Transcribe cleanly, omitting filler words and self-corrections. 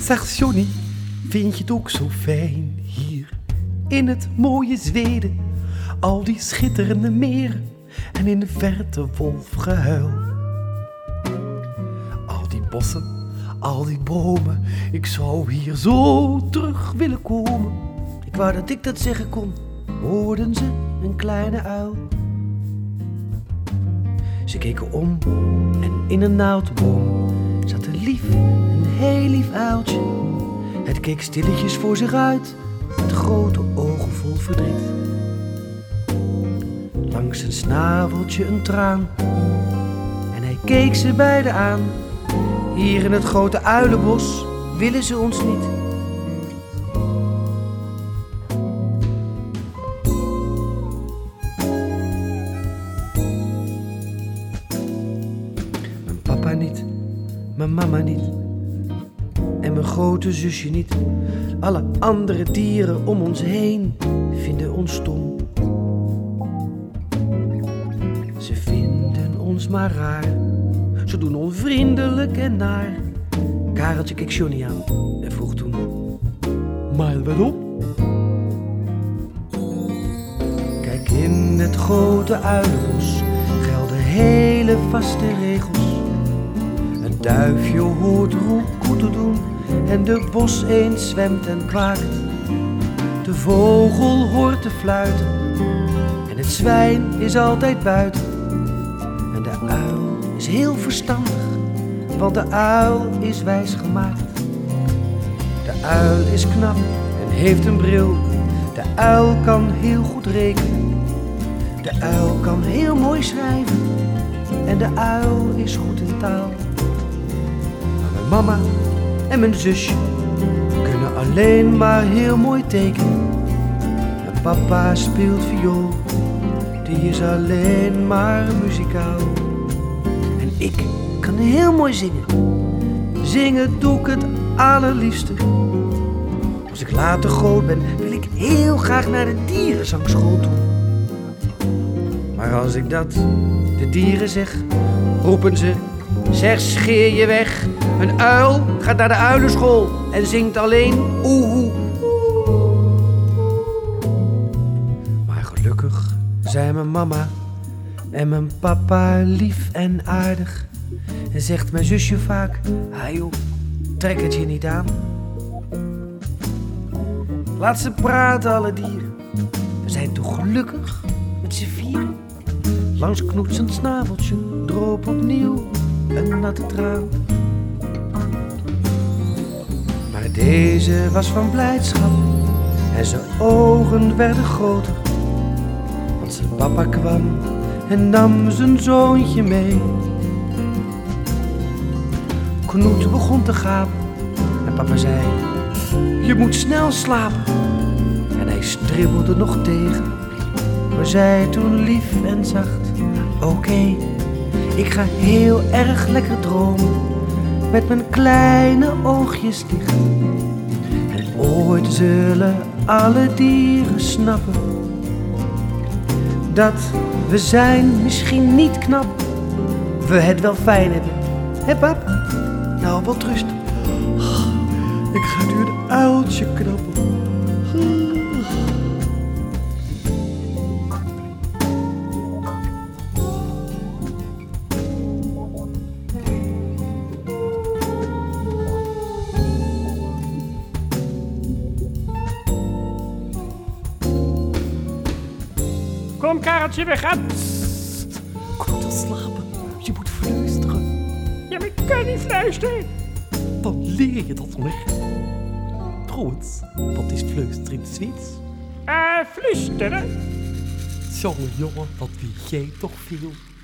Zeg Johnny, vind je het ook zo fijn hier in het mooie Zweden? Al die schitterende meren en in de verte wolfgehuil. Al die bossen, al die bomen, ik zou hier zo terug willen komen. Ik wou dat ik dat zeggen kon, hoorden ze een kleine uil. Ze keken om en in een naaldboom zat een heel lief uiltje. Het keek stilletjes voor zich uit, met grote ogen vol verdriet. Langs zijn snaveltje een traan, en hij keek ze beiden aan. Hier in het grote uilenbos willen ze ons niet. Mijn papa niet, mijn mama niet en mijn grote zusje niet. Alle andere dieren om ons heen vinden ons stom. Ze vinden ons maar raar, ze doen onvriendelijk en naar. Kareltje keek Johnny aan en vroeg toen: maar waarom? Kijk, in het grote uilenbos gelden hele vaste regels. Een duifje hoort roekoe te doen en de boseend zwemt en kwaakt. De vogel hoort te fluiten en het zwijn is altijd buiten. En de uil is heel verstandig, want de uil is wijs gemaakt. De uil is knap en heeft een bril. De uil kan heel goed rekenen. De uil kan heel mooi schrijven. En de uil is goed in taal. Maar mijn mama en mijn zusje kunnen alleen maar heel mooi tekenen. En papa speelt viool, die is alleen maar muzikaal. En ik kan heel mooi zingen. Zingen doe ik het allerliefste. Als ik later groot ben, wil ik heel graag naar de dierenzangschool toe. Maar als ik dat de dieren zeg, roepen ze: zeg, scheer je weg. Een uil gaat naar de uilenschool en zingt alleen oehoe. Maar gelukkig zijn mijn mama en mijn papa lief en aardig. En zegt mijn zusje vaak: ah joh, trek het je niet aan. Laat ze praten, alle dieren. We zijn toch gelukkig met z'n vieren. Langs knoetsend snaveltje droop opnieuw een natte traan. Maar deze was van blijdschap en zijn ogen werden groter. Want zijn papa kwam en nam zijn zoontje mee. Knoet begon te gapen en papa zei: je moet snel slapen. En hij stribbelde nog tegen, maar zei toen lief en zacht: oké, ik ga heel erg lekker dromen, met mijn kleine oogjes dicht. En ooit zullen alle dieren snappen dat we zijn misschien niet knap, we het wel fijn hebben. Hé pap? Nou, wat rust. Ik ga nu een uiltje knappen. Kom Kareltje, we gaan. Kom te slapen. Je moet fluisteren. Ja, maar ik kan niet fluisteren. Dan leer je dat nog. Trouwens, wat is fluisteren in het Zweeds? Flusteren. Jongen, dat weet jij toch veel.